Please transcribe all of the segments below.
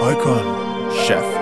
آیکون شف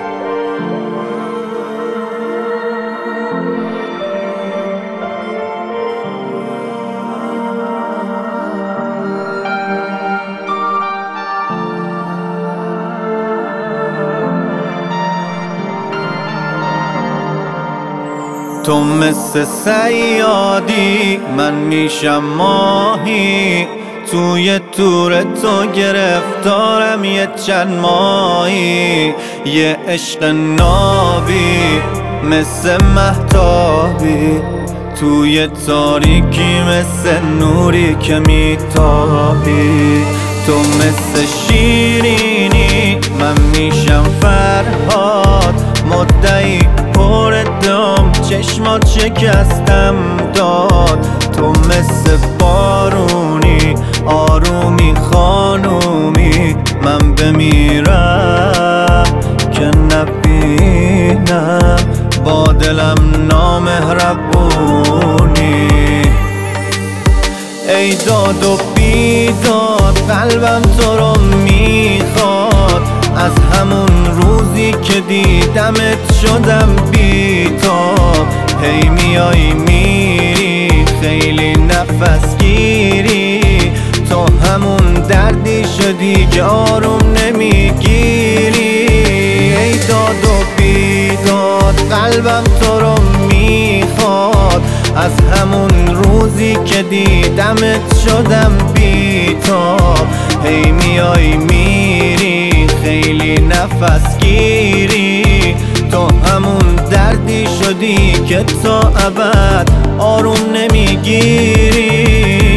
تو مثل صیادی من میشم ماهی توی تور تو گرفتارم یه چند ماهی یه عشق نابی مثل مهتابی توی تاریکی مثل نوری که میتابی تو مثل شیرینی من میشم فرهاد مدعی پر دم چشمات شکستم داد تو مثل بارونی آرومی خانومی من بمیرم که نبینم با دلم نامهربونی ای داد و بیداد قلبم تو رو میخواد از همون روزی که دیدمت شدم بیتاب هی میای میری خیلی نفس گیری تو همون دردی شدی که آروم نمیگیری ای داد و بیداد قلبم تو رو میخواد از همون روزی که دیدمت شدم بیتاب هی میای میری خیلی نفس گیری تو همون دردی شدی که تا ابد آروم نمیگیری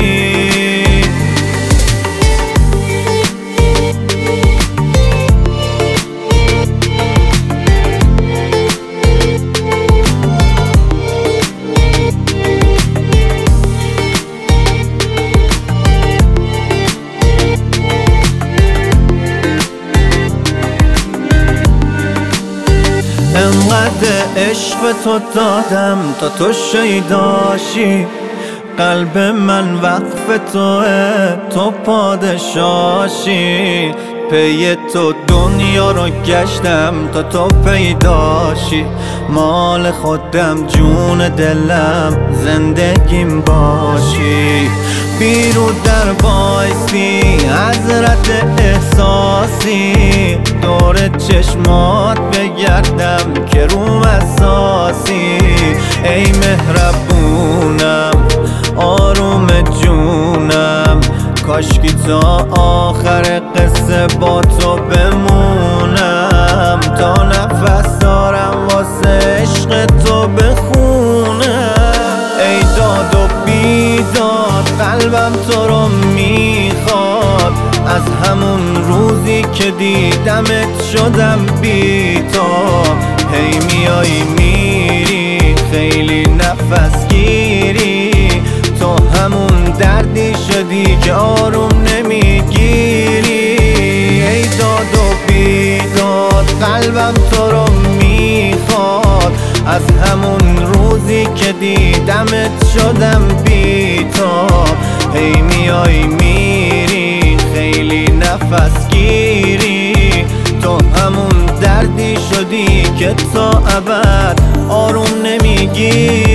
انقدر عشق تو دادم تا تو شیداشی قلب من وقف توه تو پادشاشی پی تو دنیا رو گشتم تا تو پیداشی مال خودم جون دلم زندگیم باشی بیرو در بایستی حضرت احساسی دور چشمات بگردم که روم اساسی ای مهربونم آروم جونم کاشکی تا آخر قصه با تو بمونم تا نفس دارم واسه عشق تو بخونم ای داد و بیداد قلبم تو رو میخواد از همون روزی که دیدمت شدم بیتاب هی میای میری خیلی نفس گیری تو همون دردی شدی که آروم نمیگیری ای داد و بیداد قلبم تو رو میخواد از همون روزی که دیدمت شدم بیتاب هی میای میری خیلی نفس گیری تو همون دردی شدی که تا ابد آروم نمیگیری